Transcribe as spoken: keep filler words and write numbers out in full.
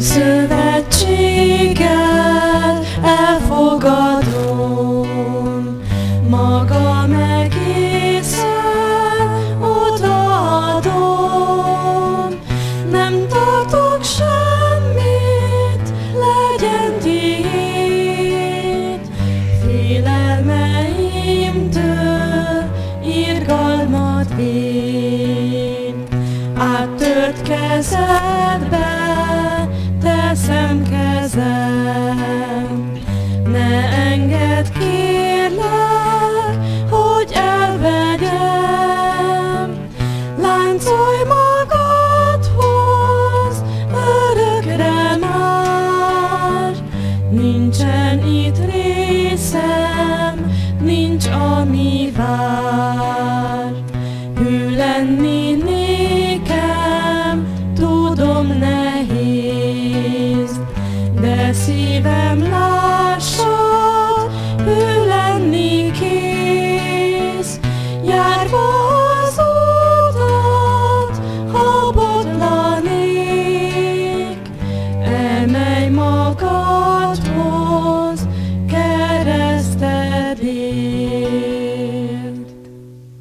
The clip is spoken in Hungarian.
szövetséget elfogadom, magam egészen odaadom, nem tartok semmit, legyen tiéd, félelmeimtől irgalmat véd, áttört kezedbe teszem kezem, ne engedd kérlek, hogy elvegyem, láncolj magadhoz örökre már, nincsen itt részem, nincs ami vár, hű lenni nékem, tudom nehéz, de szívem lát.